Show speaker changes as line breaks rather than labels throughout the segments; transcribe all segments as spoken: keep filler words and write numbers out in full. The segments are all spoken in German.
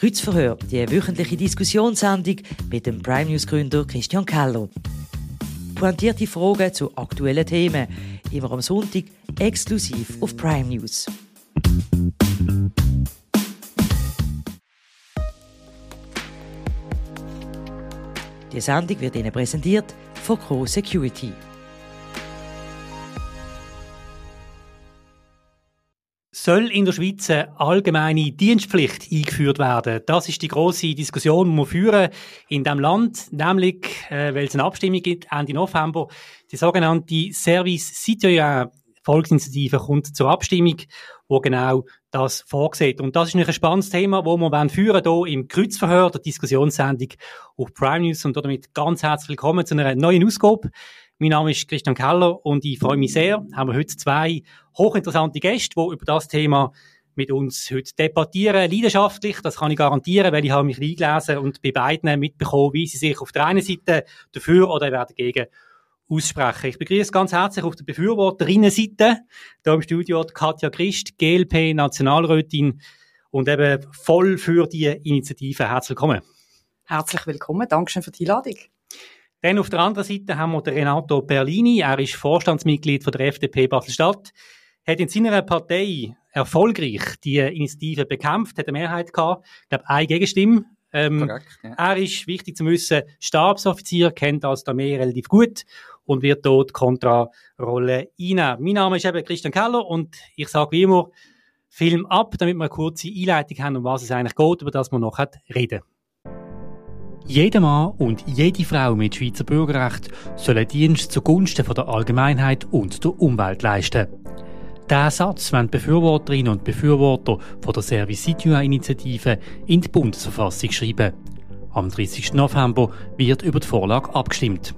Kreuzverhör, die wöchentliche Diskussionssendung mit dem Prime News Gründer Christian Keller. Pointierte Fragen zu aktuellen Themen, immer am Sonntag exklusiv auf Prime News. Die Sendung wird Ihnen präsentiert von Crow Security.
Soll in der Schweiz eine allgemeine Dienstpflicht eingeführt werden? Das ist die grosse Diskussion, die wir führen in diesem Land, nämlich, äh, weil es eine Abstimmung gibt, Ende November. Die sogenannte Service Citoyen Volksinitiative kommt zur Abstimmung, wo genau das vorsieht. Und das ist ein spannendes Thema, das wir führen hier im Kreuzverhör, der Diskussionssendung auf Prime News. Und damit ganz herzlich willkommen zu einer neuen Ausgabe. Mein Name ist Christian Keller und ich freue mich sehr, haben wir heute zwei hochinteressante Gäste, die über das Thema mit uns heute debattieren. Leidenschaftlich, das kann ich garantieren, weil ich habe mich eingelesen und bei beiden mitbekommen, wie sie sich auf der einen Seite dafür oder dagegen aussprechen. Ich begrüße ganz herzlich auf der Befürworterinnenseite hier im Studio Katja Christ, G L P-Nationalrätin und eben voll für die Initiative. Herzlich willkommen.
Herzlich willkommen, Dankeschön für die Einladung.
Dann auf der anderen Seite haben wir den Renato Perlini. Er ist Vorstandsmitglied von der F D P Basel-Stadt, hat in seiner Partei erfolgreich die Initiative bekämpft, hat eine Mehrheit gehabt, ich glaube, eine Gegenstimme. Ähm, Korrekt, ja. Er ist, wichtig zu wissen, Stabsoffizier, kennt also die Armee relativ gut und wird dort die Kontrarolle einnehmen. Mein Name ist eben Christian Keller und ich sage wie immer, Film ab, damit wir eine kurze Einleitung haben, um was es eigentlich geht, über das wir noch reden. Jeder Mann und jede Frau mit Schweizer Bürgerrecht sollen Dienst zugunsten der Allgemeinheit und der Umwelt leisten. Diesen Satz wollen die Befürworterinnen und Befürworter von der Service Citoyen-Initiative in die Bundesverfassung schreiben. Am dreißigsten November wird über die Vorlage abgestimmt.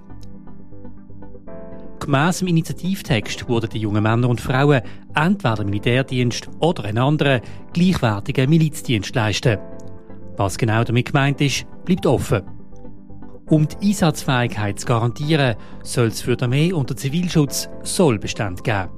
Gemäss dem Initiativtext wurden die jungen Männer und Frauen entweder Militärdienst oder einen anderen gleichwertigen Milizdienst leisten. Was genau damit gemeint ist, bleibt offen. Um die Einsatzfähigkeit zu garantieren, soll es für die Armee und den Zivilschutz Sollbestände geben.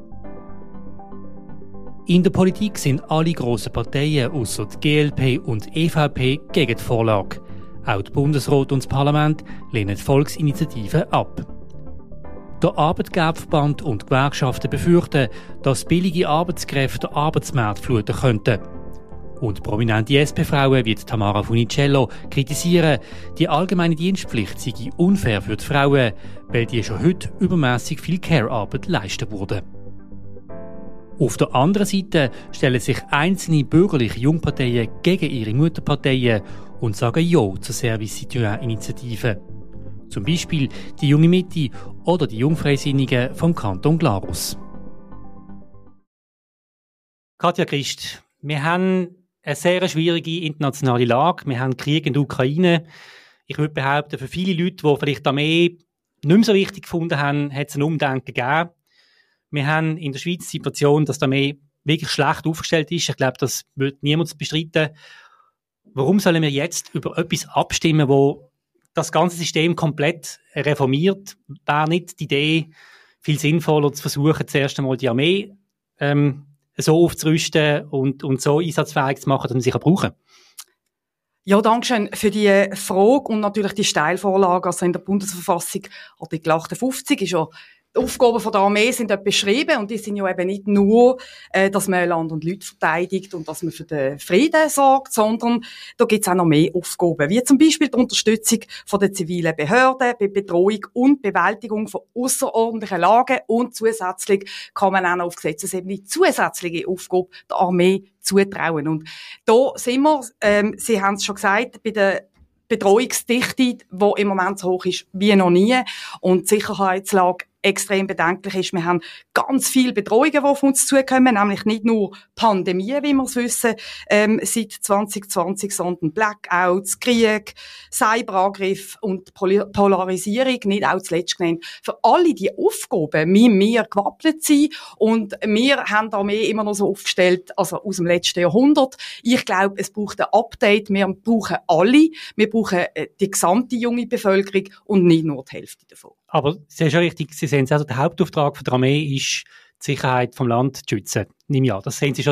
In der Politik sind alle grossen Parteien ausser die G L P und E V P gegen die Vorlage. Auch der Bundesrat und das Parlament lehnen die Volksinitiative ab. Der Arbeitgeberverband und die Gewerkschaften befürchten, dass billige Arbeitskräfte den Arbeitsmarkt fluten könnten. Und prominente S P-Frauen wie Tamara Funicello kritisieren, die allgemeine Dienstpflicht sei unfair für die Frauen, weil die schon heute übermässig viel Care-Arbeit leisten würden. Auf der anderen Seite stellen sich einzelne bürgerliche Jungparteien gegen ihre Mutterparteien und sagen Ja zur Service Citoyen-Initiative. Zum Beispiel die Junge Mitte oder die Jungfreisinnigen vom Kanton Glarus. Katja Christ, wir haben eine sehr schwierige internationale Lage. Wir haben Krieg in der Ukraine. Ich würde behaupten, für viele Leute, die vielleicht die Armee nicht mehr so wichtig gefunden haben, hat es ein Umdenken gegeben. Wir haben in der Schweiz die Situation, dass die Armee wirklich schlecht aufgestellt ist. Ich glaube, das wird niemand bestreiten. Warum sollen wir jetzt über etwas abstimmen, wo das ganze System komplett reformiert? Wäre nicht die Idee, viel sinnvoller zu versuchen, zuerst einmal die Armee ähm, so aufzurüsten und, und so einsatzfähig zu machen, dass man sie brauchen kann?
Ja, danke schön für die Frage und natürlich die Steilvorlage. Also in der Bundesverfassung, Artikel achtundfünfzig, ist ja die Aufgaben der Armee sind dort beschrieben und die sind ja eben nicht nur, äh, dass man Land und Leute verteidigt und dass man für den Frieden sorgt, sondern da gibt es auch noch mehr Aufgaben, wie zum Beispiel die Unterstützung von den zivilen Behörden bei Betreuung und Bewältigung von ausserordentlichen Lagen und zusätzlich kann man auch noch auf Gesetzesebene zusätzliche Aufgaben der Armee zutrauen. Und da sind wir, ähm, Sie haben es schon gesagt, bei der Betreuungsdichte, die im Moment so hoch ist wie noch nie und die Sicherheitslage extrem bedenklich ist. Wir haben ganz viele Bedrohungen, die auf uns zukommen, nämlich nicht nur Pandemien, wie wir es wissen, ähm, seit zwanzig zwanzig, sondern Blackouts, Krieg, Cyberangriffe und Pol- Polarisierung, nicht auch zuletzt genannt. Für alle diese Aufgaben müssen wir gewappnet sein und wir haben die Armee immer noch so aufgestellt, also aus dem letzten Jahrhundert. Ich glaube, es braucht ein Update. Wir brauchen alle. Wir brauchen die gesamte junge Bevölkerung und nicht nur die Hälfte davon.
Aber es ist schon richtig, Sie sehen es, also der Hauptauftrag der Armee ist, die Sicherheit vom Land zu schützen. Nehme ich an, das sehen Sie schon so.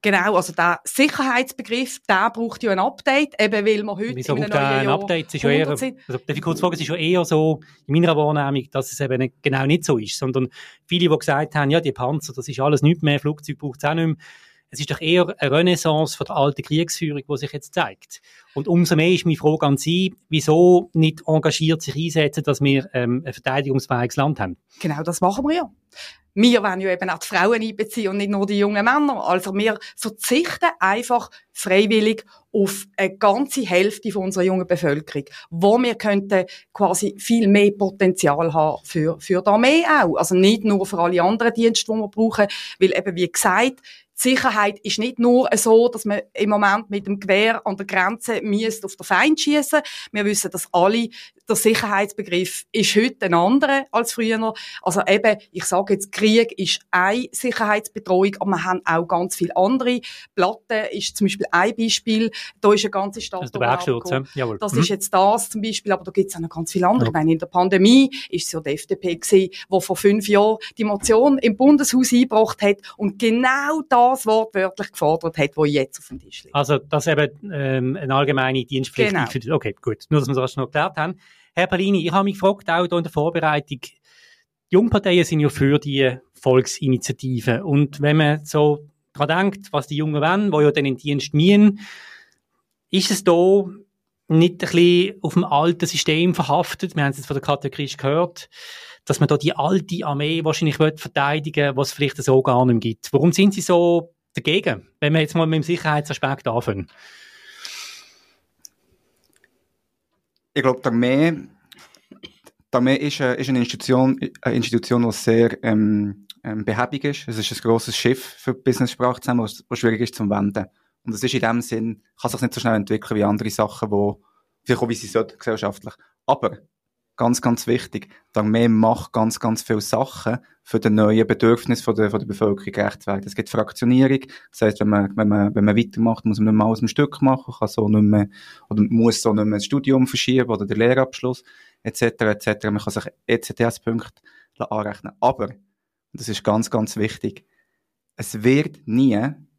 Genau, also der Sicherheitsbegriff, der braucht ja ein Update, eben weil wir heute
Wieso
in einem
braucht
neuen
ein
Jahr
Update? Es ist ja eher, also, darf ich kurz fragen, es ist ja eher so, in meiner Wahrnehmung, dass es eben nicht, genau nicht so ist, sondern viele, die gesagt haben, ja, die Panzer, das ist alles nichts mehr, Flugzeug braucht es auch nicht mehr. Es ist doch eher eine Renaissance von der alten Kriegsführung, die sich jetzt zeigt. Und umso mehr ist meine Frage an Sie, wieso nicht engagiert sich einsetzen, dass wir ähm, ein verteidigungsfähiges Land haben?
Genau, das machen wir ja. Wir wollen ja eben auch die Frauen einbeziehen und nicht nur die jungen Männer. Also wir verzichten einfach freiwillig auf eine ganze Hälfte von unserer jungen Bevölkerung, wo wir könnten quasi viel mehr Potenzial haben für, für die Armee auch. Also nicht nur für alle anderen Dienste, die wir brauchen, weil eben, wie gesagt, die Sicherheit ist nicht nur so, dass man im Moment mit dem Gewehr an der Grenze müsste auf den Feind schießen. Wir wissen, dass alle, der Sicherheitsbegriff ist heute ein anderer als früher. Also eben, ich sage jetzt, Krieg ist eine Sicherheitsbedrohung, aber wir haben auch ganz viele andere. Platten ist zum Beispiel ein Beispiel. Da ist eine ganze Stadt.
Also der Bergsturz, ja. Jawohl.
Das
mhm.
ist jetzt das zum Beispiel, aber da gibt es auch noch ganz viele andere.
Ja.
Ich meine, in der Pandemie ist es ja die F D P gewesen, die vor fünf Jahren die Motion im Bundeshaus eingebracht hat und genau das wortwörtlich gefordert hat, was jetzt auf dem Tisch liegt.
Also, dass eben ähm, eine allgemeine Dienstpflicht
Genau.
ist. Okay, gut. Nur, dass wir das noch geklärt haben. Herr Pallini, ich habe mich gefragt, auch hier in der Vorbereitung, die Jungparteien sind ja für die Volksinitiative. Und wenn man so daran denkt, was die Jungen wollen, die ja dann in den Dienst müssen, ist es da nicht ein bisschen auf dem alten System verhaftet? Wir haben es jetzt von der Katja Christ gehört, dass man da die alte Armee wahrscheinlich verteidigen will, was es vielleicht so gar nicht mehr gibt. Warum sind Sie so dagegen, wenn wir jetzt mal mit dem Sicherheitsaspekt anfangen?
Ich glaube, die Armee, die Armee ist, eine, ist eine Institution, eine Institution, die sehr ähm, ähm, behäbig ist. Es ist ein grosses Schiff für die Business-Sprache zusammen, was, was schwierig ist zu wenden. Und es ist in dem Sinn, kann sich nicht so schnell entwickeln wie andere Sachen, wo, vielleicht auch wie sie sollten, gesellschaftlich. Aber, ganz, ganz wichtig, die Armee macht ganz, ganz viele Sachen für die neuen Bedürfnisse von der, von der Bevölkerung gerecht werden. Es gibt Fraktionierung. Das heisst, wenn man, wenn man, wenn man weitermacht, muss man nicht mehr alles im Stück machen, kann so nicht mehr, oder muss so nicht mehr das Studium verschieben oder den Lehrabschluss, et cetera, et cetera. Man kann sich E C T S-Punkte anrechnen. Aber, und das ist ganz, ganz wichtig, es wird nie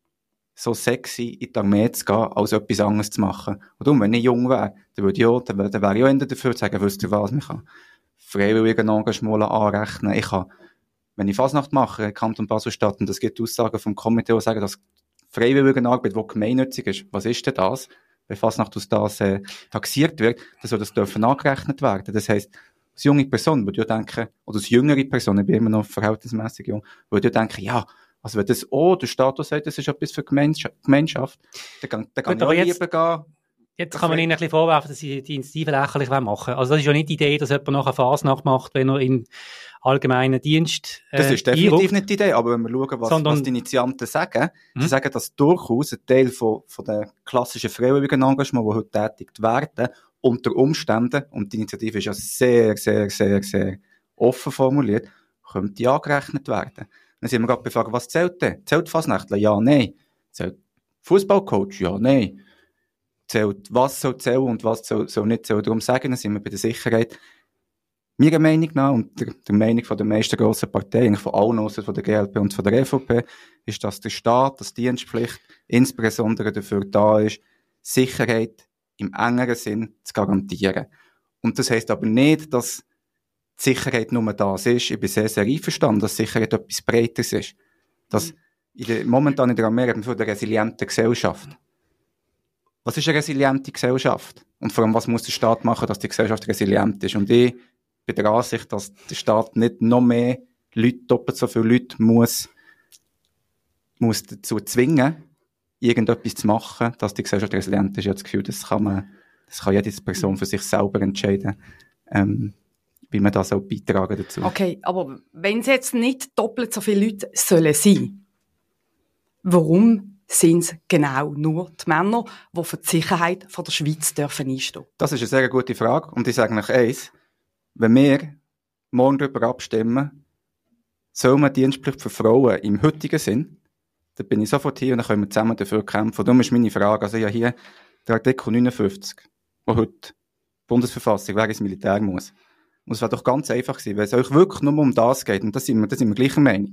so sexy in die Armee zu gehen, als etwas anderes zu machen. Und darum, wenn ich jung wäre, dann würde ich auch, dann wäre, dann wäre ich auch eher dafür zu sagen, wisst ihr was, ich kann freiwilligen Engagement anrechnen, ich kann, wenn ich Fasnacht mache, in Kanton Basel-Stadt, und es gibt Aussagen vom Komitee, die sagen, dass freiwillige Arbeit, die gemeinnützig ist, was ist denn das? Wenn Fasnacht aus das äh, taxiert wird, dann soll das dürfen angerechnet werden. Das heisst, als junge Person würde ich denken, oder als jüngere Person, ich bin immer noch verhältnismäßig jung, würde ich denken, ja, also wenn das auch der Status sagt, das ist etwas für die Gemeinschaft, dann kann, dann kann
Gut,
ich auch
jetzt,
lieber gehen.
Jetzt kann man Ihnen ein bisschen vorwerfen, dass Sie die Initiative lächerlich machen wollen. Also das ist ja nicht die Idee, dass jemand nachher Fasnacht macht, wenn er in allgemeinen Dienst äh,
Das ist definitiv
einruft.
nicht die Idee, aber wenn wir schauen, was,
Sondern,
was die Initianten sagen,
mhm.
sie sagen, dass durchaus ein Teil von, von den klassischen freiwilligen Engagements, die heute tätigt werden, unter Umständen, und die Initiative ist ja sehr, sehr, sehr, sehr offen formuliert, könnte angerechnet werden. Dann sind wir gerade befragt, was zählt denn? Zählt Fasnachtler? Ja, nein. Zählt Fußballcoach? Ja, nein. Zählt, was soll zählen und was soll, soll nicht zählen? Darum sagen, dann sind wir bei der Sicherheit. Meiner Meinung nach und der, der Meinung von der meisten grossen Parteien, von allen, außer von der G L P und von der E V P, ist, dass der Staat, dass die Dienstpflicht insbesondere dafür da ist, Sicherheit im engeren Sinn zu garantieren. Und das heisst aber nicht, dass die Sicherheit nur das ist. Ich bin sehr, sehr einverstanden, dass Sicherheit etwas Breiteres ist. Dass in der, momentan in der Armee reden wir von der resilienten Gesellschaft. Was ist eine resiliente Gesellschaft? Und vor allem, was muss der Staat machen, dass die Gesellschaft resilient ist? Und ich bin der Ansicht, dass der Staat nicht noch mehr Leute, doppelt so viele Leute muss, muss dazu zwingen, irgendetwas zu machen, dass die Gesellschaft resilient ist. Ich habe das Gefühl, das kann man, das kann jede Person für sich selber entscheiden, ähm, wie man das auch beitragen dazu.
Okay, aber wenn es jetzt nicht doppelt so viele Leute sollen sein, warum sind es genau nur die Männer, die für die Sicherheit von der Schweiz dürfen einstehen?
Das ist eine sehr gute Frage. Und ich sage euch eins, wenn wir morgen darüber abstimmen, soll man Dienstpflicht für Frauen im heutigen Sinn, dann bin ich sofort hier und dann können wir zusammen dafür kämpfen. Darum ist meine Frage, also ja hier der Artikel neunundfünfzig, wo heute die Bundesverfassung, wer ins Militär muss. Und es wäre doch ganz einfach gewesen, wenn es euch wirklich nur um das geht, und da sind wir, da sind wir gleicher Meinung.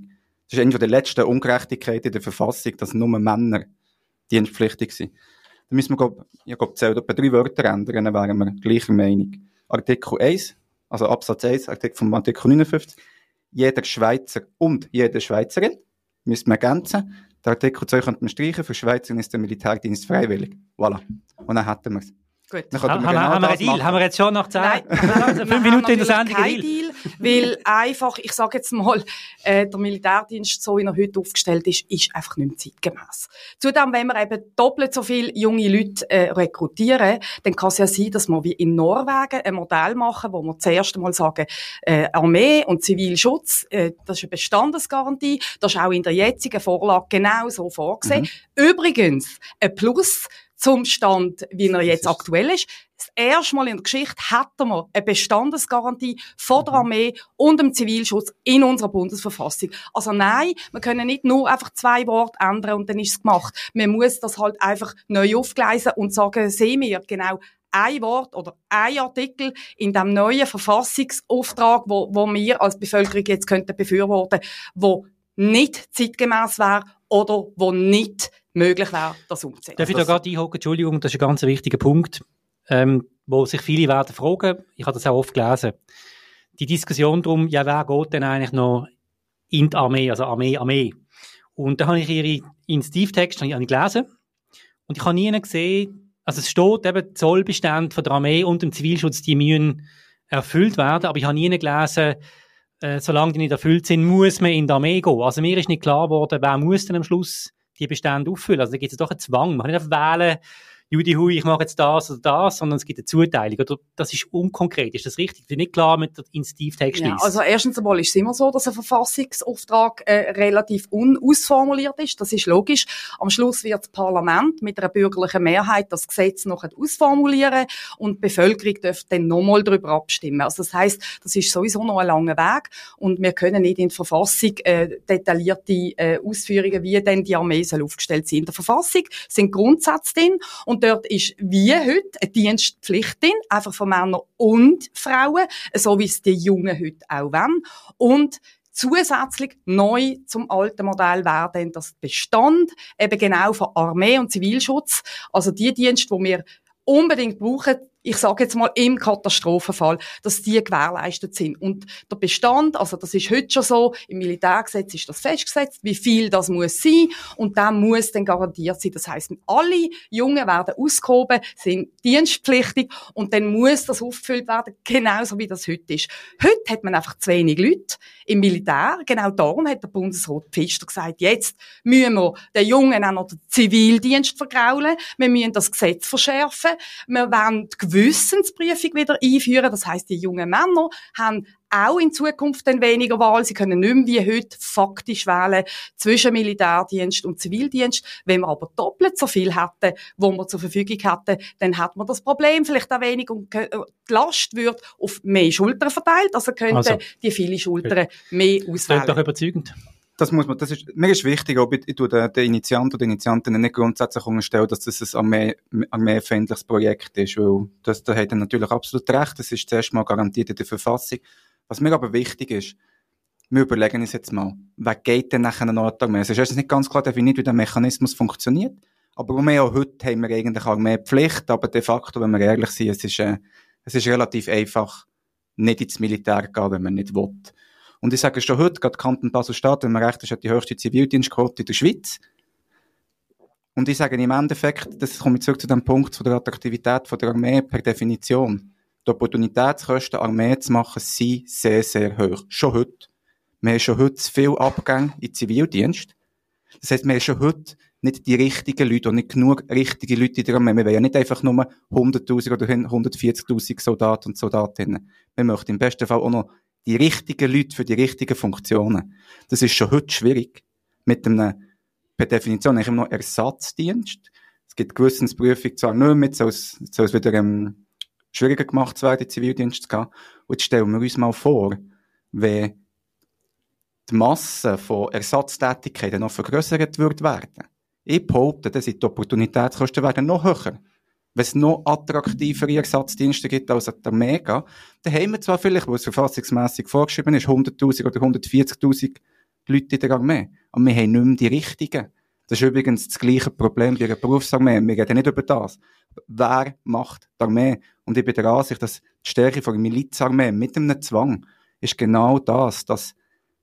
Das ist eine der letzten Ungerechtigkeiten in der Verfassung, dass nur Männer dienstpflichtig sind. Da müssen wir, glaub, ich glaube, zählt etwa drei Wörter ändern, dann wären wir gleicher Meinung. Artikel eins, also Absatz eins, Artikel vom Artikel neunundfünfzig. Jeder Schweizer und jede Schweizerin müssen wir ergänzen. Der Artikel zwei könnte man streichen, für Schweizer ist der Militärdienst freiwillig. Voilà. Und dann hätten wir es.
Gut.
Dann haben, wir, genau haben wir einen Deal? Machen. Haben wir jetzt schon nach zehn,
Nein,
also fünf Minuten in der Sendung
kein Deal? Weil einfach, ich sage jetzt mal, äh, der Militärdienst, so wie er heute aufgestellt ist, ist einfach nicht mehr zeitgemäss. Zudem, wenn wir eben doppelt so viele junge Leute äh, rekrutieren, dann kann es ja sein, dass wir wie in Norwegen ein Modell machen, wo wir zuerst einmal sagen, äh, Armee und Zivilschutz, äh, das ist eine Bestandesgarantie, das ist auch in der jetzigen Vorlage genau so vorgesehen. Mhm. Übrigens, ein Plus zum Stand, wie er jetzt aktuell ist. Das erste Mal in der Geschichte hätten wir eine Bestandesgarantie von der Armee und dem Zivilschutz in unserer Bundesverfassung. Also nein, wir können nicht nur einfach zwei Worte ändern und dann ist es gemacht. Man muss das halt einfach neu aufgleisen und sagen, sehen wir genau ein Wort oder ein Artikel in dem neuen Verfassungsauftrag, wo, wo wir als Bevölkerung jetzt könnten befürworten, wo nicht zeitgemäß wäre oder wo nicht möglich wäre, das umzusetzen.
Darf ich da gerade einhaken? Entschuldigung, das ist ein ganz wichtiger Punkt, ähm, wo sich viele werden fragen. Ich habe das auch oft gelesen. Die Diskussion darum, ja, wer geht denn eigentlich noch in die Armee, also Armee, Armee. Und da habe ich ihre Initiativtext habe ich gelesen und ich habe nie gesehen, also es steht eben, die Zollbestände von der Armee und dem Zivilschutz, die müssen erfüllt werden, aber ich habe nie gelesen, äh, solange die nicht erfüllt sind, muss man in die Armee gehen. Also mir ist nicht klar geworden, wer muss denn am Schluss die Bestände auffüllen. Also da gibt es doch einen Zwang. Man kann nicht einfach wählen, Judy Hui, ich mache jetzt das oder das, sondern es gibt eine Zuteilung. Oder das ist unkonkret. Ist das richtig? Ich bin nicht klar mit der Initiativtext.
Ja, also erstens einmal ist es immer so, dass ein Verfassungsauftrag äh, relativ unausformuliert ist. Das ist logisch. Am Schluss wird das Parlament mit einer bürgerlichen Mehrheit das Gesetz noch ausformulieren und die Bevölkerung darf dann nochmal darüber abstimmen. Also das heisst, das ist sowieso noch ein langer Weg und wir können nicht in der Verfassung äh, detaillierte äh, Ausführungen, wie denn die Armee soll aufgestellt sein. In der Verfassung sind Grundsätze drin und dort ist wie heute eine Dienstpflicht drin, einfach von Männern und Frauen, so wie es die Jungen heute auch wollen. Und zusätzlich neu zum alten Modell wäre dann das Bestand eben genau von Armee und Zivilschutz, also die Dienste, die wir unbedingt brauchen, ich sage jetzt mal im Katastrophenfall, dass die gewährleistet sind. Und der Bestand, also das ist heute schon so, im Militärgesetz ist das festgesetzt, wie viel das muss sein und dann muss dann garantiert sein. Das heisst, alle Jungen werden ausgehoben, sind dienstpflichtig und dann muss das aufgefüllt werden, genauso wie das heute ist. Heute hat man einfach zu wenig Leute im Militär. Genau darum hat der Bundesrat Pfister gesagt, jetzt müssen wir den Jungen auch noch den Zivildienst vergraulen, wir müssen das Gesetz verschärfen, wir wollen die Gewissensprüfung wieder einführen. Das heisst, die jungen Männer haben auch in Zukunft dann weniger Wahl. Sie können nicht mehr wie heute faktisch wählen zwischen Militärdienst und Zivildienst. Wenn wir aber doppelt so viel hätten, wo wir zur Verfügung hätten, dann hat man das Problem vielleicht auch weniger und die Last wird auf mehr Schultern verteilt. Also könnten also, die viele Schultern mehr auswählen.
Das ist doch überzeugend.
Das muss man, das ist, mir ist wichtig, ob ich, ich tue den, den Initianten oder Initianten nicht grundsätzlich unterstellen, dass das ein Armee, armeefeindliches Projekt ist, weil das, da hat er natürlich absolut recht, das ist zuerst mal garantiert in der Verfassung. Was mir aber wichtig ist, wir überlegen uns jetzt mal, wer geht denn nachher noch an die Armee? Es ist erstens nicht ganz klar definiert, wie der Mechanismus funktioniert, aber auch heute haben wir eigentlich Armeepflicht, aber de facto, wenn wir ehrlich sind, es ist, äh, es ist relativ einfach, nicht ins Militär gehen, wenn man nicht will. Und ich sage schon heute, gerade Kanton Basel-Stadt, wenn man recht ist, hat die höchste Zivildienstquote in der Schweiz. Und ich sage im Endeffekt, das komme ich zurück zu dem Punkt von der Attraktivität von der Armee per Definition. Die Opportunitätskosten der Armee zu machen, sind sehr, sehr hoch. Schon heute. Wir haben schon heute zu viele Abgänge in Zivildienst. Das heisst, wir haben schon heute nicht die richtigen Leute und nicht genug richtige Leute in der Armee. Wir wollen ja nicht einfach nur hunderttausend oder hundertvierzigtausend Soldaten und Soldatinnen. Wir möchten im besten Fall auch noch die richtigen Leute für die richtigen Funktionen. Das ist schon heute schwierig. Mit einem, per Definition, eigentlich immer noch Ersatzdienst. Es gibt Gewissensprüfung zwar nicht mehr, soll es, soll es wieder, ähm, schwieriger gemacht zu werden, in den Zivildienst zu gehen. Und jetzt stellen wir uns mal vor, wenn die Masse von Ersatztätigkeiten noch vergrößert wird werden. Ich behaupte, dass die Opportunitätskosten werden noch höher. Wenn es noch attraktivere Ersatzdienste gibt als die Armee gehen, dann haben wir zwar vielleicht, wo es verfassungsmässig vorgeschrieben ist, hunderttausend oder hundertvierzigtausend Leute in der Armee. Aber wir haben nicht mehr die richtigen. Das ist übrigens das gleiche Problem bei einer Berufsarmee. Wir reden nicht über das. Wer macht die Armee? Und ich bin der Ansicht, dass die Stärke von der Milizarmee mit einem Zwang ist genau das, dass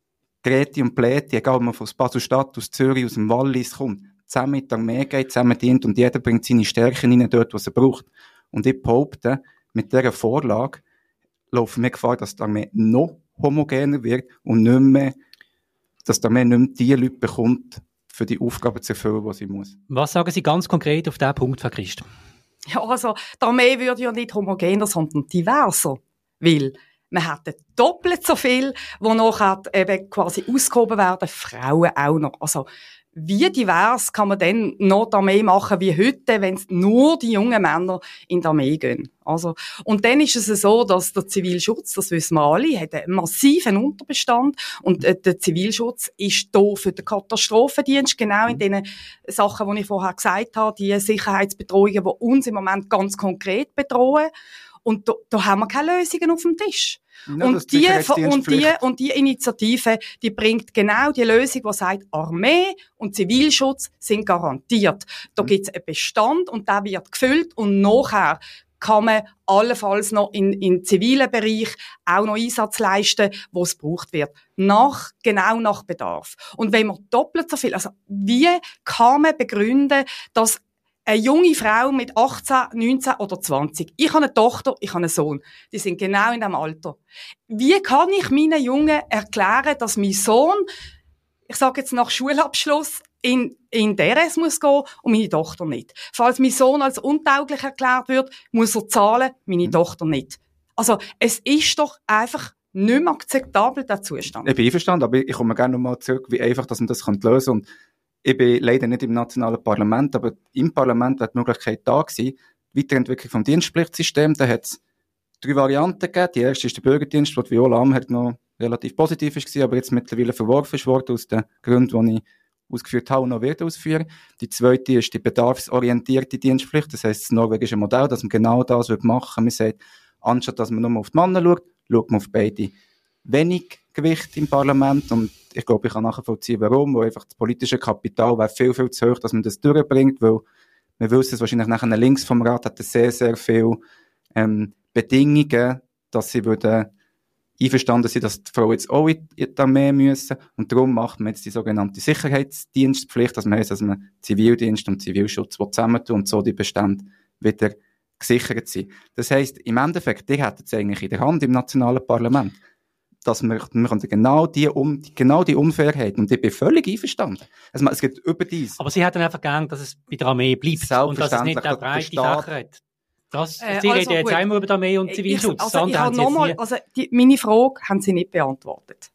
Greti und Pläti, egal ob man von Basel-Stadt, aus Zürich, aus dem Wallis kommt, zusammen mit der Armee geht, zusammen dient und jeder bringt seine Stärken rein dort, was er braucht. Und ich behaupte, mit dieser Vorlage laufen wir Gefahr, dass die Armee noch homogener wird und nicht mehr, dass die Armee nicht mehr die Leute bekommt, für die Aufgaben zu erfüllen, die sie muss.
Was sagen Sie ganz konkret auf diesen Punkt, Frau Christ?
Ja, also, die Armee würde ja nicht homogener, sondern diverser. Weil man hätte doppelt so viel, wo nachher eben quasi ausgehoben werden, Frauen auch noch. Also, wie divers kann man denn noch die Armee machen wie heute, wenn nur die jungen Männer in die Armee gehen? Also, und dann ist es so, dass der Zivilschutz, das wissen wir alle, hat einen massiven Unterbestand und äh, der Zivilschutz ist da für den Katastrophendienst, genau in den Sachen, die ich vorher gesagt habe, die Sicherheitsbedrohungen, die uns im Moment ganz konkret bedrohen. Und da, da haben wir keine Lösungen auf dem Tisch.
Ja,
und, die, und, die, und die Initiative, die bringt genau die Lösung, die sagt, Armee und Zivilschutz sind garantiert. Da mhm. gibt es einen Bestand und der wird gefüllt und nachher kann man allenfalls noch in, in zivilen Bereich auch noch Einsatz leisten, wo es gebraucht wird. Nach, genau nach Bedarf. Und wenn man doppelt so viel, also wie kann man begründen, dass eine junge Frau mit achtzehn, neunzehn oder zwanzig. Ich habe eine Tochter, ich habe einen Sohn. Die sind genau in diesem Alter. Wie kann ich meinen Jungen erklären, dass mein Sohn, ich sage jetzt nach Schulabschluss, in, in D R S muss gehen und meine Tochter nicht? Falls mein Sohn als untauglich erklärt wird, muss er zahlen, meine mhm. Tochter nicht. Also, es ist doch einfach nicht mehr akzeptabel, der Zustand.
Ich bin einverstanden, aber ich komme gerne nochmal zurück, wie einfach, dass man das lösen kann. Und ich bin leider nicht im nationalen Parlament, aber im Parlament wäre die Möglichkeit da gewesen, Weiterentwicklung vom Dienstpflichtsystem. Da hat es drei Varianten gegeben. Die erste ist der Bürgerdienst, wo die Viola Amherd noch relativ positiv war, aber jetzt mittlerweile verworfen worden, aus den Gründen, die ich ausgeführt habe und noch werde ausführen. Die zweite ist die bedarfsorientierte Dienstpflicht. Das heisst, das norwegische Modell, dass man genau das machen will. Man sagt, anstatt dass man nur auf die Männer schaut, schaut man auf beide. Wenig Gewicht im Parlament und ich glaube, ich kann nachvollziehen, warum, weil einfach das politische Kapital wäre viel, viel zu hoch, dass man das durchbringt, weil wir wissen es wahrscheinlich nachher links vom Rat hat es sehr, sehr viele ähm, Bedingungen, dass sie würden einverstanden sind, dass die Frauen jetzt auch in die Armee müssen und darum macht man jetzt die sogenannte Sicherheitsdienstpflicht, dass man heisst, dass man Zivildienst und Zivilschutz zusammentun und so die Bestände wieder gesichert sind. Das heisst, im Endeffekt, die hätten es eigentlich in der Hand im nationalen Parlament, dass wir, wir genau die, um, genau die Unfairheit, und ich bin völlig einverstanden. Also, es geht über dies.
Aber Sie hätten einfach gern, dass es bei der Armee bleibt und dass es nicht eine breite Fächer hat. Das,
äh,
Sie
also
reden jetzt einmal über die Armee und Zivilschutz.
Ich, also, ich habe nochmal, also, die, meine Frage haben Sie nicht beantwortet.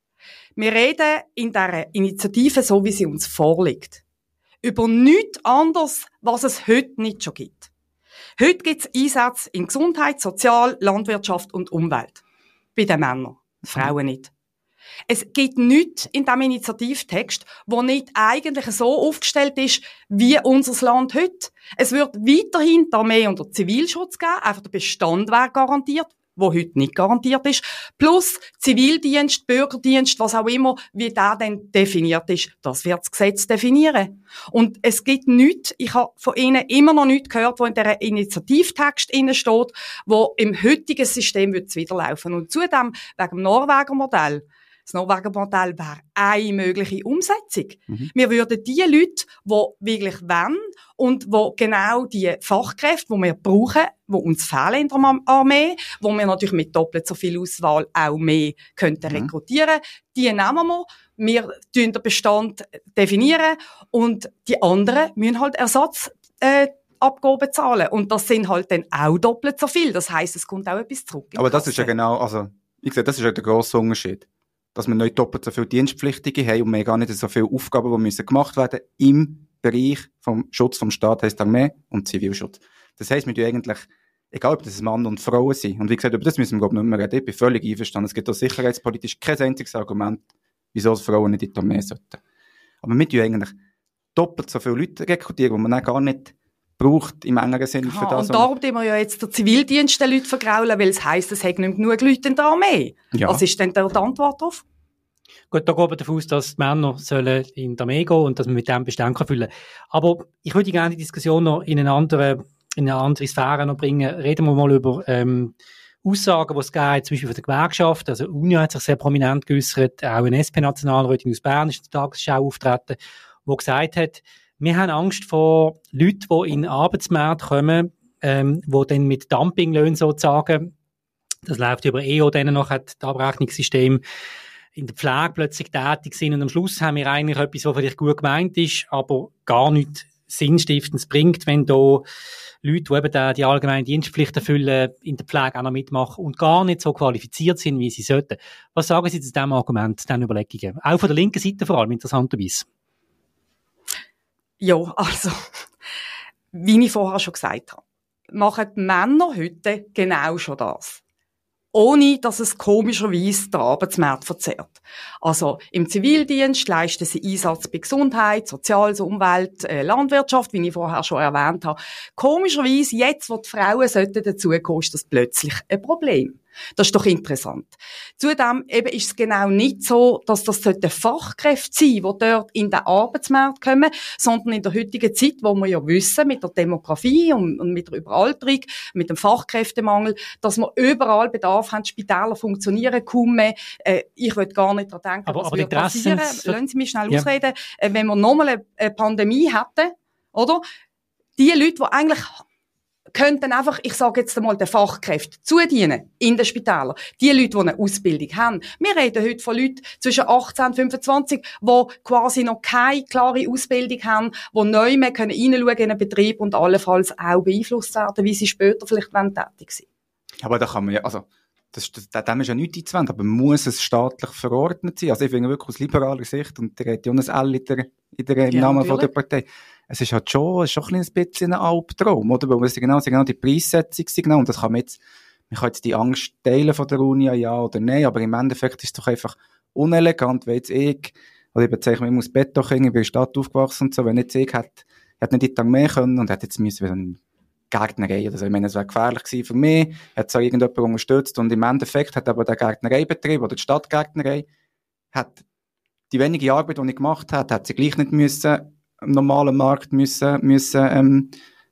Wir reden in dieser Initiative, so wie sie uns vorliegt, über nichts anderes, was es heute nicht schon gibt. Heute gibt es Einsätze in Gesundheit, Sozial, Landwirtschaft und Umwelt. Bei den Männern. Frauen nicht. Es gibt nichts in diesem Initiativtext, wo nicht eigentlich so aufgestellt ist, wie unser Land heute. Es wird weiterhin die Armee und der Zivilschutz geben, einfach der Bestand wäre garantiert, wo heute nicht garantiert ist, plus Zivildienst, Bürgerdienst, was auch immer, wie der denn definiert ist, das wird das Gesetz definieren. Und es gibt nichts, ich habe von Ihnen immer noch nichts gehört, wo in der Initiativtext innen steht, wo im heutigen System wird es wieder laufen. Und zudem, wegen dem Norweger Modell, das Norweger Modell wäre eine mögliche Umsetzung. Mhm. Wir würden die Leute, die wirklich wollen und wo genau die Fachkräfte, die wir brauchen, die uns fehlen in der Armee, wo wir natürlich mit doppelt so viel Auswahl auch mehr könnten mhm. rekrutieren, die nehmen wir. Wir definieren den Bestand definieren und die anderen müssen halt Ersatz äh, Abgaben zahlen. Und das sind halt dann auch doppelt so viel. Das heisst, es kommt auch etwas zurück.
Aber das ist ja genau, also, wie gesagt, das ist ja der grosse Unterschied. Dass wir nicht doppelt so viele Dienstpflichtige haben und wir gar nicht so viele Aufgaben, die müssen gemacht werden im Bereich vom Schutz vom Staat, heisst Armee und Zivilschutz. Das heisst, wir tun eigentlich, egal ob das Mann und Frauen sind, und wie gesagt, über das müssen wir glaube ich nicht mehr reden, ich bin völlig einverstanden, es gibt auch sicherheitspolitisch kein einziges Argument, wieso Frauen nicht in die Armee sollten. Aber wir tun eigentlich doppelt so viele Leute rekrutieren, die man dann gar nicht braucht im engeren Sinne für das.
Und darum tun wir ja jetzt den Zivildienst den Leuten vergraulen, weil es heisst, es hat nicht genug Leute in der Armee. Ja. Was ist denn da die Antwort drauf?
Gut, da geht man davon aus, dass die Männer sollen in die Armee gehen und dass man mit dem Bestand füllen kann. Aber ich würde gerne die Diskussion noch in eine andere, in eine andere Sphäre noch bringen. Reden wir mal über ähm, Aussagen, die es gibt, zum Beispiel von der Gewerkschaft. Also UNIO hat sich sehr prominent geäussert, auch eine S P-Nationalrätin aus Bern ist in der Tagesschau auftreten, die gesagt hat, wir haben Angst vor Leuten, die in den Arbeitsmarkt kommen, ähm, die dann mit Dumpinglöhnen sozusagen, das läuft über E O, dann noch hat das Abrechnungssystem, in der Pflege plötzlich tätig sind und am Schluss haben wir eigentlich etwas, was vielleicht gut gemeint ist, aber gar nichts Sinnstiftendes bringt, wenn da Leute, die eben da die allgemeine Dienstpflicht erfüllen, in der Pflege auch noch mitmachen und gar nicht so qualifiziert sind, wie sie sollten. Was sagen Sie zu diesem Argument, zu diesen Überlegungen? Auch von der linken Seite vor allem, interessanterweise.
Ja, also, wie ich vorher schon gesagt habe, machen die Männer heute genau schon das. Ohne, dass es komischerweise den Arbeitsmarkt verzerrt. Also, im Zivildienst leisten sie Einsatz bei Gesundheit, Soziales, Umwelt, äh, Landwirtschaft, wie ich vorher schon erwähnt habe. Komischerweise, jetzt, wo die Frauen sollten dazukommen, ist das plötzlich ein Problem. Das ist doch interessant. Zudem eben ist es genau nicht so, dass das Fachkräfte sein, die dort in den Arbeitsmarkt kommen, sondern in der heutigen Zeit, wo wir ja wissen, mit der Demografie und, und mit der Überalterung, mit dem Fachkräftemangel, dass wir überall Bedarf haben, Spitäler funktionieren kaum mehr. Äh, ich will gar nicht daran denken,
aber,
was
aber
würde passieren. Lassen Sie mich schnell
ja.
ausreden. Äh, wenn wir nochmal eine, eine Pandemie hätten, oder? Die Leute, die eigentlich könnten einfach, ich sage jetzt einmal, den Fachkräften zudienen in den Spitälern. Die Leute, die eine Ausbildung haben. Wir reden heute von Leuten zwischen achtzehn und fünfundzwanzig, die quasi noch keine klare Ausbildung haben, die neu mehr können reinschauen in einen Betrieb und allenfalls auch beeinflusst werden, wie sie später vielleicht tätig sind.
Aber da kann man ja, also, das, das, dem ist ja nichts einzuwenden, aber muss es staatlich verordnet sein? Also ich finde wirklich aus liberaler Sicht, und der hat ja ein L in der, in der, im
ja,
Namen
natürlich.
von der Partei, es ist halt schon, es ist schon ein bisschen ein Albtraum, oder? Weil es genau, genau die Preissetzungssignal, und das kann man jetzt, man kann jetzt die Angst teilen von der Uni, ja oder nein, aber im Endeffekt ist es doch einfach unelegant, weil jetzt ich, oder ich bezeichne mich aus Bettdorf, ich bin in der Stadt aufgewachsen und so, wenn jetzt ich hätte, hätte nicht Tag mehr können und hätte jetzt müssen wieder eine Gärtnerei oder so. Ich meine, es wäre gefährlich gewesen für mich, hat zwar irgendjemand unterstützt und im Endeffekt hat aber der Gärtnereibetrieb oder die Stadtgärtnerei, hat die wenige Arbeit, die ich gemacht habe, hat sie gleich nicht müssen am normalen Markt müssen, müssen ähm,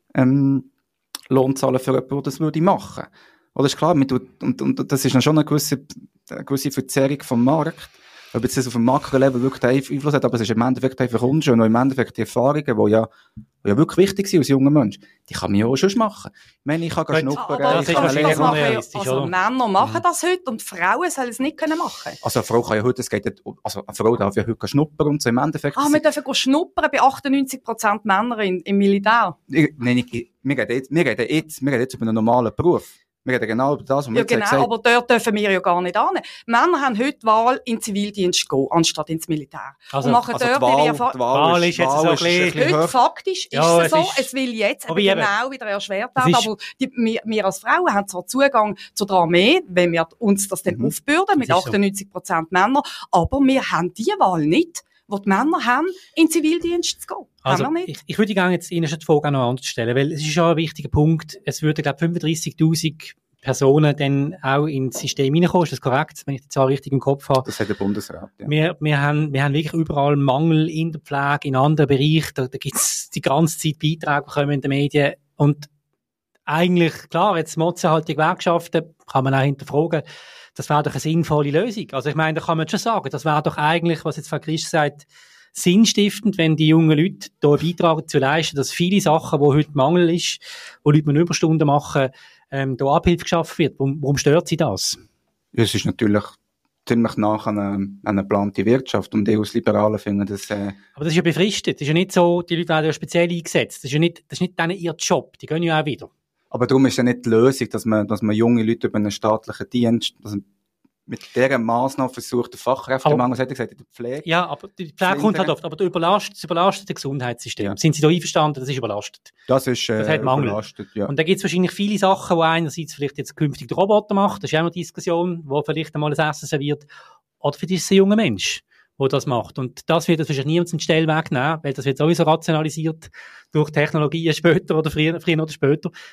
ähm, Lohn zahlen für jemanden, der das würde machen. Oder ist klar, und, und, und das ist dann schon eine gewisse, eine gewisse Verzerrung vom Markt. Ob jetzt das auf dem Makrolevel wirklich Einfluss hat, aber es ist im Endeffekt einfach unschön. Und im Endeffekt die Erfahrungen, die ja, die ja wirklich wichtig sind als junger Mensch, die kann man ja auch schon machen. Ich meine, ich kann gar schnuppern.
Aber
das ist wahrscheinlich unrealistisch,
also
oder?
Männer machen das heute und Frauen sollen es nicht können machen.
Also eine Frau kann ja heute, es geht nicht, also eine Frau darf ja heute schnuppern und so im Endeffekt.
Ah, wir dürfen go schnuppern bei achtundneunzig Prozent Männer in, im Militär.
Ich, nein, ich, wir reden jetzt, wir reden jetzt, wir reden jetzt über einen normalen Beruf. Wir reden genau über das, was wir
Ja,
jetzt
genau,
gesagt haben.
aber dort dürfen wir ja gar nicht hin. Männer haben heute die Wahl, in den Zivildienst zu gehen, anstatt ins Militär.
Also-
und machen
Also
dort
die Wahl,
ihre
die
Erfahrung.
Wahl ist jetzt so ein bisschen-
Heute
hoch.
faktisch ist
Ja,
es
es
so,
ist-
es will jetzt
Aber
eben
eben-
genau wieder erschwert
Es
werden,
ist-
aber die, wir, wir als Frauen haben zwar Zugang zu der Armee, wenn wir uns das dann
Mhm.
aufbürden, mit
Das ist so.
achtundneunzig Prozent Männer, aber wir haben die Wahl nicht, wo die Männer haben, in den Zivildienst zu gehen.
Also,
haben wir nicht.
ich, ich würde gerne jetzt Ihnen schon die Frage auch noch anders stellen, weil es ist schon ein wichtiger Punkt. Es würden, glaube ich, fünfunddreissigtausend Personen dann auch ins System reinkommen. Ist das korrekt, wenn ich die Zahl richtig im Kopf habe?
Das hat der Bundesrat, ja.
Wir, wir, haben, wir haben wirklich überall Mangel in der Pflege, in anderen Bereichen. Da, da gibt es die ganze Zeit Beiträge bekommen in den Medien. Und eigentlich, klar, jetzt motzen halt die Gewerkschaften, kann man auch hinterfragen, das wäre doch eine sinnvolle Lösung. Also ich meine, da kann man schon sagen, das wäre doch eigentlich, was jetzt Frau Christ sagt, sinnstiftend, wenn die jungen Leute hier einen Beitrag dazu leisten, dass viele Sachen, wo heute Mangel ist, wo Leute mit Überstunden machen, ähm, da Abhilfe geschaffen wird. Warum, warum stört Sie das?
Ja, es ist natürlich ziemlich nach einer, einer geplanten Wirtschaft und die aus Liberalen finden das, äh,
Aber das ist ja befristet. Das ist ja nicht so, die Leute werden ja speziell eingesetzt. Das ist ja nicht, das ist nicht denen ihr Job. Die gehen ja auch wieder.
aber darum ist ja nicht die Lösung, dass man, dass man junge Leute über einen staatlichen Dienst, dass man mit dieser Massnahme versucht, den Fachkräftemangel, das hat er gesagt, in der Pflege.
Ja, aber die Pflege kommt halt oft. Aber der überlastet, das überlastete Gesundheitssystem.
Ja.
Sind Sie da einverstanden? Das ist überlastet.
Das ist, äh,
Das hat Mangel.
überlastet, ja.
Und da gibt es wahrscheinlich viele Sachen, die einerseits vielleicht jetzt künftig der Roboter macht. Das ist auch eine Diskussion, wo vielleicht einmal ein Essen serviert. Oder vielleicht ist es ein junger Mensch, der das macht. Und das wird wahrscheinlich niemand zum Stell wegnehmen, weil das wird sowieso rationalisiert durch Technologien später oder früher, früher oder später.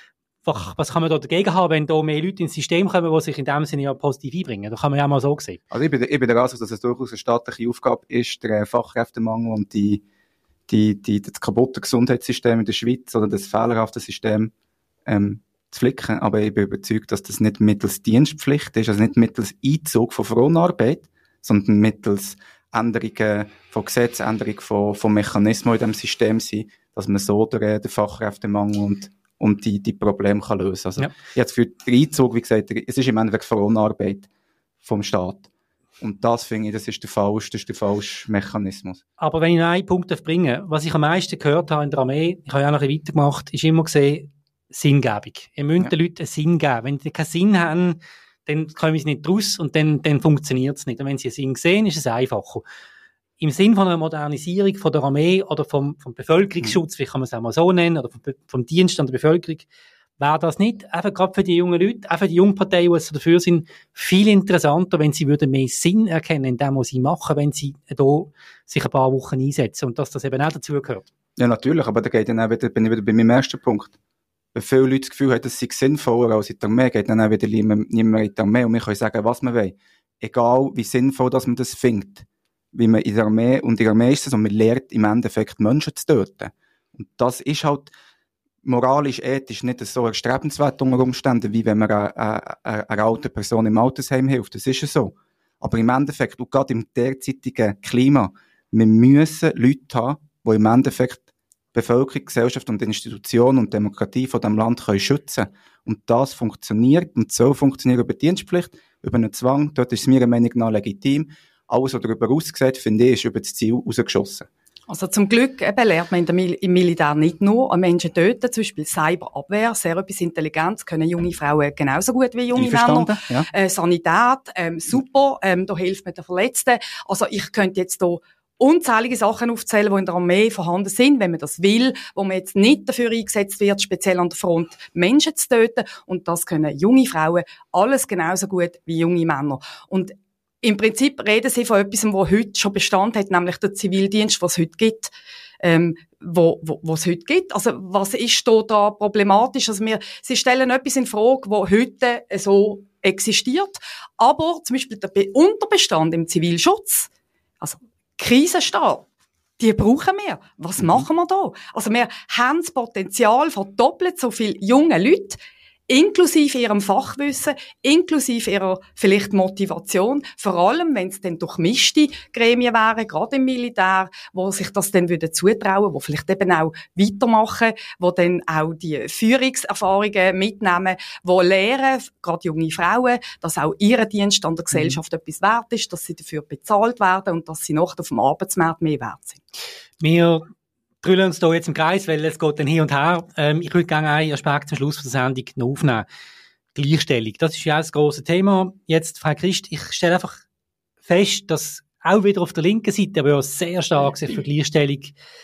was kann man da dagegen haben, wenn da mehr Leute ins System kommen, die sich in dem Sinne ja positiv einbringen? Da kann man ja auch mal so sehen.
Also ich bin, ich bin der Ansicht, dass es durchaus eine staatliche Aufgabe ist, der Fachkräftemangel und die, die, die, das kaputte Gesundheitssystem in der Schweiz oder das fehlerhafte System ähm, zu flicken. Aber ich bin überzeugt, dass das nicht mittels Dienstpflicht ist, also nicht mittels Einzug von Frauenarbeit, sondern mittels Änderungen von Gesetzen, Änderungen von, von Mechanismen in diesem System sind, dass man so den, den Fachkräftemangel und und die, die Probleme kann lösen. Also,
ja.
Jetzt für den Einzug, wie gesagt, es ist im Endeffekt Frauenarbeit vom Staat. Und das finde ich, das ist der falsche, das ist der falsche Mechanismus.
Aber wenn ich noch einen Punkt bringen darf, was ich am meisten gehört habe in der Armee, ich habe ja auch noch ein bisschen weitergemacht, ist immer gesehen, Sinngebung. Ihr müsst ja. den Leuten einen Sinn geben. Wenn sie keinen Sinn haben, dann kommen sie nicht raus und dann, dann funktioniert es nicht. Und wenn sie einen Sinn sehen, ist es einfacher. Im Sinn von einer Modernisierung von der Armee oder vom, vom Bevölkerungsschutz, wie kann man es auch mal so nennen, oder vom, vom Dienst an der Bevölkerung, wäre das nicht, einfach gerade für die jungen Leute, auch für die Jungparteien, die dafür sind, viel interessanter, wenn sie würden mehr Sinn erkennen in dem, was sie machen, wenn sie da sich ein paar Wochen einsetzen und dass das eben auch dazugehört.
Ja, natürlich, aber da geht dann auch wieder, bin ich wieder bei meinem ersten Punkt. Wenn viele Leute das Gefühl haben, das sei sinnvoller als in der Armee, geht dann auch wieder niemand mehr in die Armee und wir können sagen, was wir wollen. Egal, wie sinnvoll, dass man das findet. Wie man in der Armee, und in der Armee ist es, und man lernt im Endeffekt Menschen zu töten. Und das ist halt moralisch, ethisch nicht so erstrebenswert unter Umständen, wie wenn man eine, eine, eine alte Person im Altersheim hilft. Das ist ja so. Aber im Endeffekt, und gerade im derzeitigen Klima, wir müssen Leute haben, die im Endeffekt Bevölkerung, Gesellschaft und Institutionen und Demokratie von diesem Land können schützen. Und das funktioniert und soll funktionieren über Dienstpflicht, über einen Zwang. Dort ist es meiner Meinung nach legitim. Alles, was darüber aussieht, finde ich, ist über das Ziel rausgeschossen.
Also zum Glück eben lernt man in der Mil- im Militär nicht nur an Menschen töten, zum Beispiel Cyberabwehr, sehr etwas Intelligenz, können junge Frauen genauso gut wie junge Männer.
Ja.
Äh, Sanität, ähm, super, ähm, da hilft man den Verletzten. Also ich könnte jetzt hier unzählige Sachen aufzählen, die in der Armee vorhanden sind, wenn man das will, wo man jetzt nicht dafür eingesetzt wird, speziell an der Front Menschen zu töten. Und das können junge Frauen alles genauso gut wie junge Männer. Und im Prinzip reden sie von etwas, was heute schon Bestand hat, nämlich der Zivildienst, was es heute gibt, ähm, wo, wo, was es heute gibt. Also, was ist da, da problematisch? Also, wir, sie stellen etwas in Frage, was heute so existiert. Aber zum Beispiel der Be- Unterbestand im Zivilschutz, also Krisenstab, die brauchen wir. Was mhm. machen wir da? Also, wir haben das Potenzial von doppelt so vielen jungen Leuten, inklusive ihrem Fachwissen, inklusive ihrer vielleicht Motivation, vor allem, wenn es dann durchmischte Gremien wären, gerade im Militär, wo sich das dann würden zutrauen, wo vielleicht eben auch weitermachen, wo dann auch die Führungserfahrungen mitnehmen, wo lehren, gerade junge Frauen, dass auch ihr Dienst an der Gesellschaft mhm. etwas wert ist, dass sie dafür bezahlt werden und dass sie nachher auf dem Arbeitsmarkt mehr wert sind.
Wir drüllen uns hier jetzt im Kreis, weil es geht dann hin und her. Ähm, ich würde gerne einen Aspekt zum Schluss der Sendung noch aufnehmen. Gleichstellung. Das ist ja auch das grosse Thema. Jetzt, Frau Christ, ich stelle einfach fest, dass auch wieder auf der linken Seite, aber ja sehr stark sich für Gleichstellung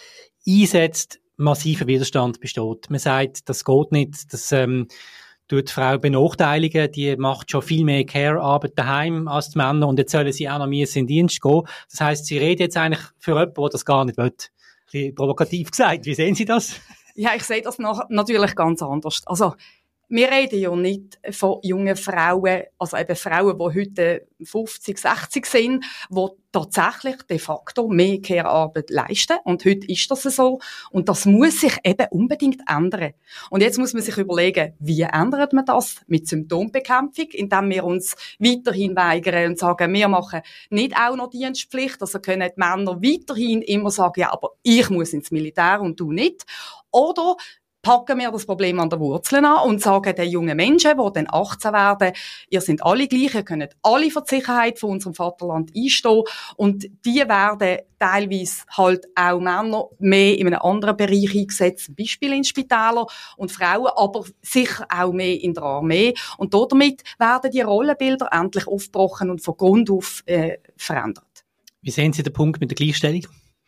einsetzt, massiver Widerstand besteht. Man sagt, das geht nicht, das ähm, tut die Frau benachteiligen, die macht schon viel mehr Care-Arbeit daheim als die Männer und jetzt sollen sie auch noch mehr in den Dienst gehen. Das heisst, sie reden jetzt eigentlich für jemanden, der das gar nicht will. Provokativ gesagt. Wie sehen Sie das?
Ja, ich sehe das noch, natürlich ganz anders. Also, wir reden ja nicht von jungen Frauen, also eben Frauen, die heute fünfzig, sechzig sind, die tatsächlich de facto mehr Care-Arbeit leisten. Und heute ist das so. Und das muss sich eben unbedingt ändern. Und jetzt muss man sich überlegen, wie ändert man das? Mit Symptombekämpfung, indem wir uns weiterhin weigern und sagen, wir machen nicht auch noch Dienstpflicht. Also können die Männer weiterhin immer sagen, ja, aber ich muss ins Militär und du nicht. Oder packen wir das Problem an der Wurzel an und sagen den jungen Menschen, die dann achtzehn werden, ihr seid alle gleich, ihr könnt alle für die Sicherheit von unserem Vaterland einstehen. Und die werden teilweise halt auch Männer mehr in einem anderen Bereich eingesetzt, zum Beispiel in Spitälern, und Frauen aber sicher auch mehr in der Armee. Und damit werden die Rollenbilder endlich aufgebrochen und von Grund auf äh, verändert.
Wie sehen Sie den Punkt mit der Gleichstellung?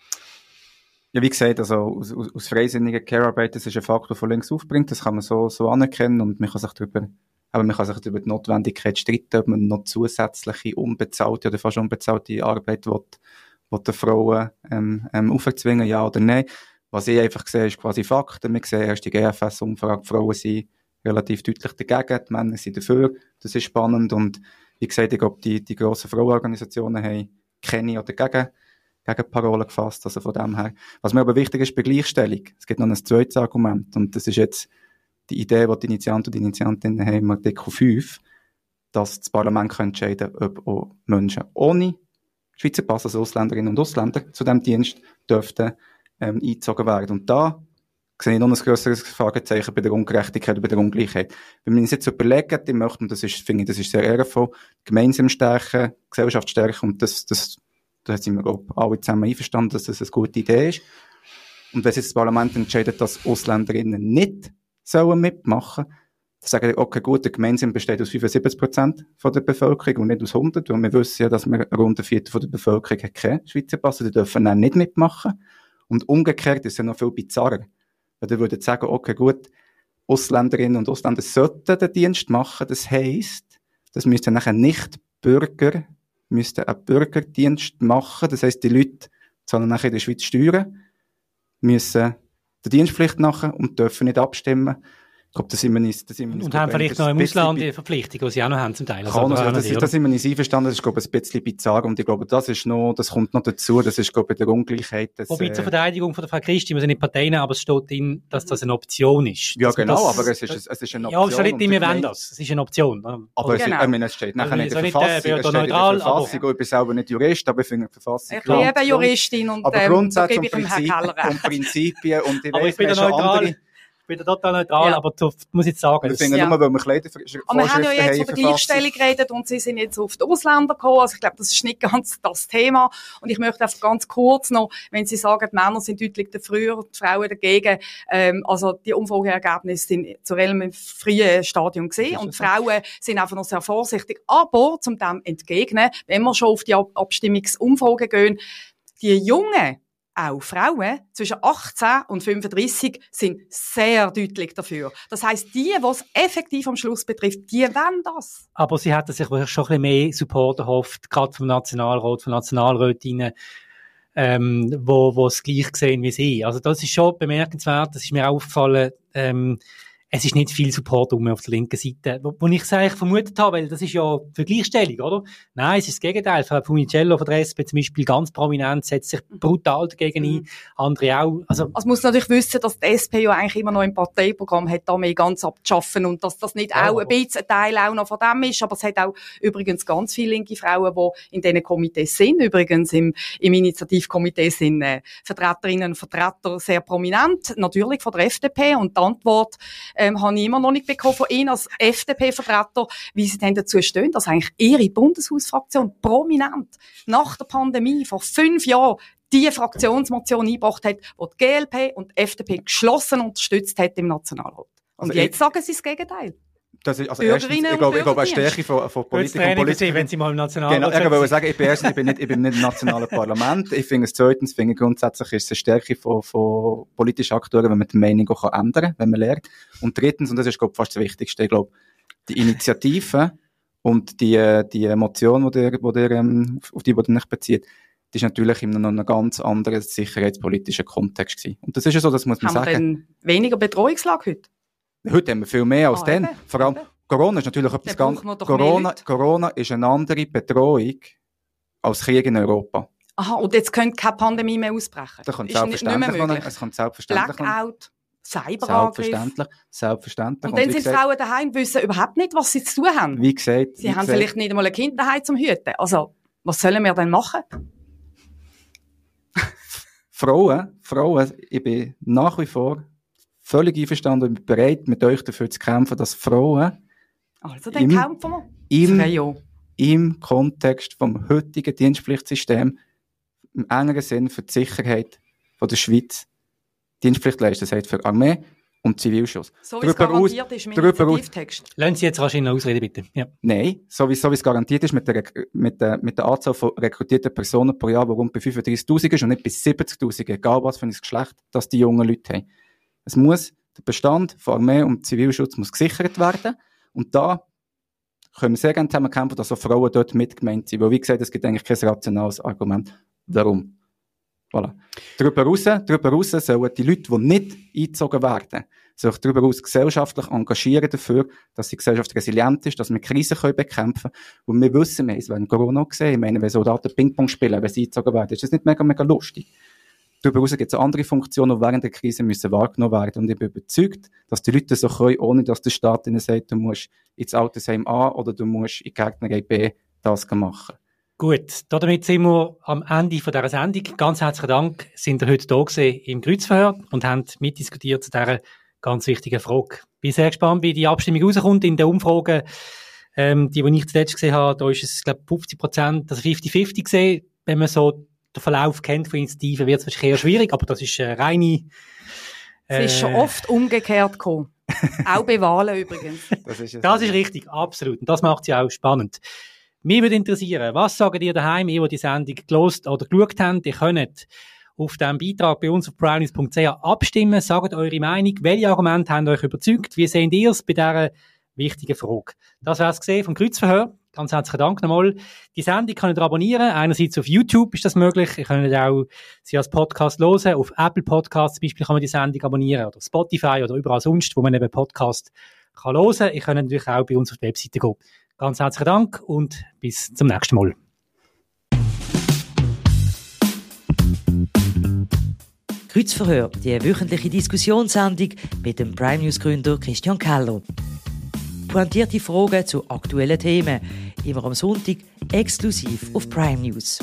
Ja, wie gesagt, also aus, aus, aus freisinniger Care-Arbeit, das ist ein Faktor, der links aufbringt, das kann man so, so anerkennen und man kann sich darüber, aber man kann sich über die Notwendigkeit streiten, ob man noch zusätzliche unbezahlte oder fast unbezahlte Arbeit will, will den Frauen ähm, ähm, aufzwingen, ja oder nein. Was ich einfach sehe, ist quasi Fakten. Wir sehen erst die G F S-Umfrage, Frauen sind relativ deutlich dagegen, die Männer sind dafür, das ist spannend und wie gesagt, ich glaube, die, die grossen Frauenorganisationen haben keine oder gegen, gegen Parolen gefasst, also von dem her. Was mir aber wichtig ist bei Gleichstellung, es gibt noch ein zweites Argument und das ist jetzt die Idee, die die Initianten und die Initiantinnen haben im Artikel fünf, dass das Parlament entscheiden kann, ob auch Menschen ohne Schweizer Pass, also Ausländerinnen und Ausländer, zu diesem Dienst dürften ähm, eingezogen werden. Und da sehe ich noch ein grösseres Fragezeichen bei der Ungerechtigkeit und bei der Ungleichheit. Wenn wir uns jetzt überlegen, die möchten, das ist, finde ich, das ist sehr ehrenvoll, gemeinsam stärken, Gesellschaft stärken, und das, das, da sind wir, glaube ich, alle zusammen einverstanden, dass das eine gute Idee ist. Und wenn jetzt das Parlament entscheidet, dass Ausländerinnen nicht sollen mitmachen, dann sagen wir, okay, gut, der Gemeinsam besteht aus fünfundsiebzig Prozent von der Bevölkerung und nicht aus hundert, weil wir wissen ja, dass wir rund ein Viertel von der Bevölkerung hat keinen Schweizer Pass, die dürfen dann nicht mitmachen. Und umgekehrt ist es ja noch viel bizarrer. Weil ihr würdet sagen, okay, gut, Ausländerinnen und Ausländer sollten den Dienst machen. Das heisst, das müssten nachher nicht Bürger, müssten einen Bürgerdienst machen. Das heisst, die Leute zahlen nachher in der Schweiz Steuern, müssen die Dienstpflicht machen und dürfen nicht abstimmen. Ich glaube, da sind wir nicht, da sind wir nicht.
Und haben vielleicht noch im Ausland die Verpflichtung, die sie auch noch haben zum Teil. Also
kann, also,
da
das, ist, das sind wir nicht einverstanden, das ist, glaube ich, ein bisschen bizarr. Und ich glaube, das ist noch, das kommt noch dazu, das ist, glaube ich, bei der Ungleichheit. Das,
Wobei
äh,
zur Verteidigung von der Frau Christi, wir sind nicht Parteien, aber es steht drin, dass das eine Option ist.
Ja,
dass
genau,
das,
aber es ist, es ist eine Option.
Ja, schon nicht immer wollen das. Es ist eine Option.
Aber
Oder?
es,
Genau.
ich meine, es steht nachher
Also,
in der
nicht,
Verfassung,
äh,
es steht in der
neutral,
Verfassung,
aber-
ich bin selber nicht Jurist, aber ich finde die Verfassung
Ich bin
klar.
eben Juristin und
Aber
ähm, da
Grundsätze
gebe
und
ich dem Herrn
Prinzipien,
Keller
und Prinzipien, und ich
Aber
weiss,
ich bin
wir
da
haben schon
neutral.
andere,
Ich bin da total neutral,
Ja.
aber zu, muss ich jetzt sagen.
wir
das-
finden
Ja.
nur, weil wir Kleidervorschriften
Aber wir haben ja jetzt
haben
von
in
der
Verfassung.
Gleichstellung geredet und Sie sind jetzt auf die Ausländer gekommen. Also ich glaube, das ist nicht ganz das Thema. Und ich möchte einfach ganz kurz noch, wenn Sie sagen, die Männer sind deutlich dafür, die Frauen dagegen, ähm, also die Umfrageergebnisse sind zu einem frühen Stadium gesehen und die Frauen sind einfach noch sehr vorsichtig. Aber zum dem entgegnen, wenn wir schon auf die Ab- Abstimmungsumfragen gehen, die Jungen, auch Frauen zwischen achtzehn und fünfunddreissig sind sehr deutlich dafür. Das heisst, die, die es effektiv am Schluss betrifft, die wollen das.
Aber sie hätten sich wirklich schon ein bisschen mehr Support erhofft, gerade vom Nationalrat, von Nationalrätinnen, ähm, wo, wo es gleich sehen wie sie. Also das ist schon bemerkenswert, das ist mir auch aufgefallen, ähm, es ist nicht viel Support um auf der linken Seite, wo, wo ich es eigentlich vermutet habe, weil das ist ja für Gleichstellung, oder? Nein, es ist das Gegenteil. Frau Funicello von der S P zum Beispiel ganz prominent, setzt sich brutal dagegen ein, andere auch. Also,
Also man muss natürlich wissen, dass die S P ja eigentlich immer noch im Parteiprogramm hat, da mehr ganz abzuschaffen und dass das nicht
Ja,
auch ein bisschen ein Teil auch noch von dem ist, aber es hat auch übrigens ganz viele linke Frauen, die in diesen Komitees sind. Übrigens im, im Initiativkomitee sind äh, Vertreterinnen und Vertreter sehr prominent, natürlich von der F D P, und die Antwort ähm, habe ich immer noch nicht bekommen von Ihnen als F D P-Vertreter, wie Sie denn dazu stehen, dass eigentlich Ihre Bundeshausfraktion prominent nach der Pandemie vor fünf Jahren die Fraktionsmotion eingebracht hat, die die G L P und die F D P geschlossen unterstützt hat im Nationalrat. Und
Also
jetzt
ich-
sagen sie das Gegenteil.
Das ist, also
Bürgerinnen
erstens, ich
und
glaube, ich glaube, eine
Bürgerdienst.
Stärke von, von
Politikern
Politikern und
Training gesehen,
Politikern.
wenn sie mal im Nationalrat
Genau, ich
sind.
wollte sagen, ich bin erstens, ich bin nicht, ich bin nicht im nationalen Parlament. Ich finde es zweitens, finde ich grundsätzlich ist es eine Stärke von, von politischen Akteuren, wenn man die Meinung auch ändern kann, wenn man lernt. Und drittens, und das ist, glaube ich, fast das Wichtigste, ich glaube, die Initiative und die, die Motion, die der, die der, ähm, auf die, die ihr nicht bezieht, die ist natürlich in einem, einem ganz anderen sicherheitspolitischen Kontext gewesen. Und das ist ja so, das muss man
Haben wir
sagen.
denn weniger Betreuungslage heute?
Heute haben wir viel mehr als
Ah,
dann.
eben,
Vor allem,
eben.
Corona ist natürlich etwas
Dann
ganz,
brauchen wir doch mehr
Corona,
Leute.
Corona ist eine andere Bedrohung als Krieg in Europa.
Aha, und jetzt könnte keine Pandemie mehr ausbrechen.
Da kommt
Ist nicht, nicht mehr
selbstverständlich noch,
möglich.
es kommt selbstverständlich noch,
Blackout, Cyberangriff.
selbstverständlich, selbstverständlich.
Und dann
wie
sind
gesagt,
Frauen daheim und wissen überhaupt nicht, was sie zu tun haben.
wie gesagt,
Sie
wie
haben
gesagt,
vielleicht nicht einmal ein Kind daheim zum Hüten. Also, was sollen wir denn machen?
Frauen, Frauen, ich bin nach wie vor völlig einverstanden und bin bereit, mit euch dafür zu kämpfen, dass Frauen
Also, dann
Im-
kämpfen wir.
im,
Ja, ja.
im Kontext vom heutigen Dienstpflichtsystem im engeren Sinn für die Sicherheit von der Schweiz Dienstpflicht leisten. Das heißt für Armee und Zivilschutz.
So wie es
Darüber aus-
garantiert ist im
darüber aus-
Initiativtext.
Lassen Sie jetzt rasch noch ausreden, bitte. Ja.
Nein, so wie, so wie es garantiert ist mit der, Rek- mit der, mit der Anzahl von rekrutierten Personen pro Jahr, die rund bei fünfunddreissigtausend ist und nicht bei siebzigtausend, egal was für ein Geschlecht, dass die jungen Leute haben. Es muss, der Bestand von Armee und Zivilschutz muss gesichert werden. Und da können wir sehr gerne zusammen kämpfen, dass auch Frauen dort mitgemeint sind. Weil, wie gesagt, es gibt eigentlich kein rationales Argument. Warum? Voilà. Darüber raus, darüber raus sollen die Leute, die nicht eingezogen werden, sich darüber aus gesellschaftlich engagieren dafür, dass die Gesellschaft resilient ist, dass wir Krisen können bekämpfen können. Und wir wissen, wir haben es während Corona gesehen, ich meine, wenn Soldaten Ping-Pong spielen, wenn sie eingezogen werden, ist das nicht mega, mega lustig. Darüber hinaus gibt es andere Funktionen, die während der Krise müssen wahrgenommen werden. Und ich bin überzeugt, dass die Leute so können, ohne dass der Staat ihnen sagt, du musst ins Altersheim A oder du musst in die Gärtnerei B das machen.
Gut, damit sind wir am Ende von dieser Sendung. Ganz herzlichen Dank, sind ihr heute da gewesen im Kreuzverhör und haben mitdiskutiert zu dieser ganz wichtigen Frage. Ich bin sehr gespannt, wie die Abstimmung rauskommt in den Umfragen. Ähm, die, die ich zuletzt gesehen habe, da ist es, glaube ich, fünfzig Prozent, also fünfzig fünfzig gesehen. Wenn man so den Verlauf kennt von Initiativen, wird es wahrscheinlich eher schwierig, aber das ist äh, reine...
Äh, es ist schon oft umgekehrt gekommen. Auch bei Wahlen übrigens.
Das ist, das ist richtig, absolut. Und das macht sie auch spannend. Mich würde interessieren, was sagen ihr daheim, ihr, die die Sendung gelost oder geschaut habt? Ihr könnt auf diesem Beitrag bei uns auf primenews punkt c h abstimmen, sagt eure Meinung, welche Argumente haben euch überzeugt, wie seht ihr es bei dieser wichtigen Frage? Das wäre es gesehen vom Kreuzverhör. Ganz herzlichen Dank nochmal. Die Sendung könnt ihr abonnieren. Einerseits auf YouTube ist das möglich. Ihr könnt auch sie als Podcast hören. Auf Apple Podcasts zum Beispiel kann man die Sendung abonnieren oder Spotify oder überall sonst, wo man eben Podcast kann hören. Ihr könnt natürlich auch bei uns auf die Webseite gehen. Ganz herzlichen Dank und bis zum nächsten Mal.
Kreuzverhör, die wöchentliche Diskussionssendung mit dem Prime News Gründer Christian Keller. Pointierte Fragen zu aktuellen Themen, immer am Sonntag exklusiv auf Prime News.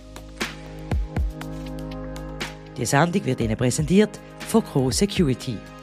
Die Sendung wird Ihnen präsentiert von Co Security.